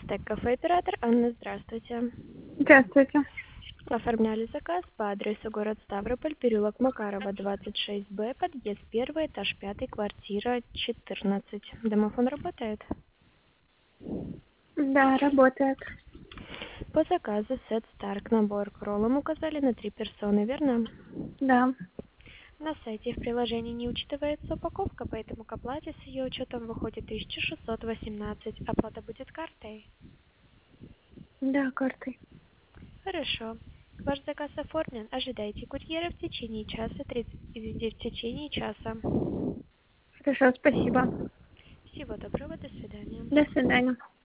Стек кафе оператор Анна, здравствуйте. Здравствуйте. Оформляли заказ по адресу город Ставрополь, переулок Макарова, 26Б, подъезд 1, этаж 5, квартира 14. Домофон работает? Да, работает. По заказу сет Старк набор к роллам указали на 3 персоны, верно? Да. На сайте в приложении не учитывается упаковка, поэтому к оплате с ее учетом выходит 1618. Оплата будет картой? Да, картой. Хорошо. Ваш заказ оформлен. Ожидайте курьера в течение часа, 30 извините, в течение часа. Хорошо, спасибо. Всего доброго, до свидания. До свидания.